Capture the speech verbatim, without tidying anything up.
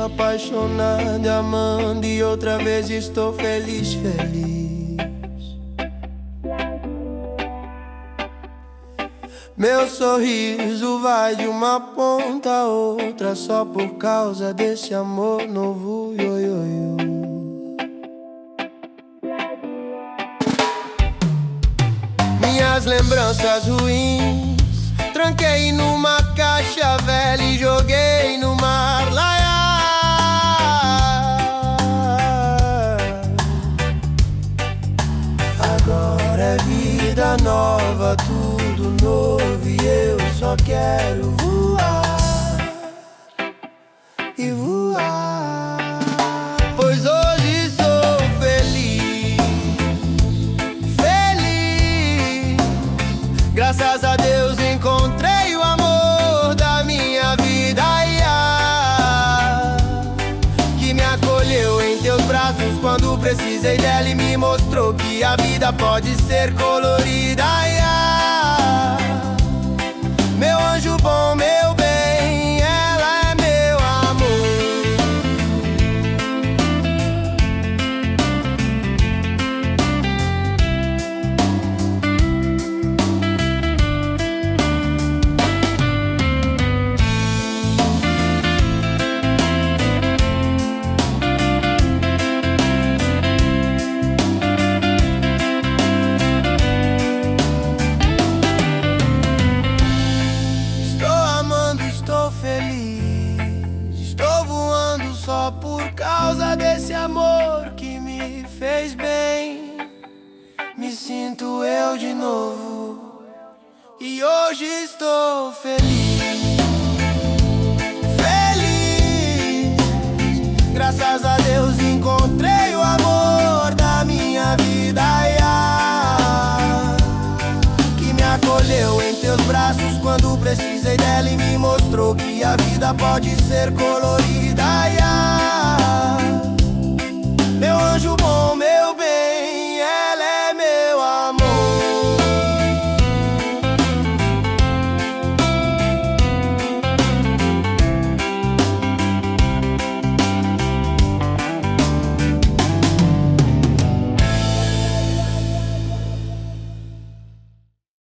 apaixonado, amando, e outra vez estou feliz, feliz. Meu sorriso vai de uma ponta a outra só por causa desse amor novo, yo, yo, yo. Minhas lembranças ruins tranquei numa caixa velha e joguei no mar, laia. Agora é vida nova, tudo novo, e eu só quero voar e voar. Pois hoje sou feliz, feliz. Graças a Deus encontrei o amor da minha vida, ia, que me acolheu em teus braços quando precisei dela e me mostrou que a vida pode ser colorida, ia. Meu anjo bom, meu bem, ela é meu amor. Só por causa desse amor que me fez bem, me sinto eu de novo, e hoje estou feliz, feliz. Graças a Deus encontrei o amor da minha vida, ia, que me acolheu em teus braços quando precisei dela e me mostrou que a vida pode ser colorida.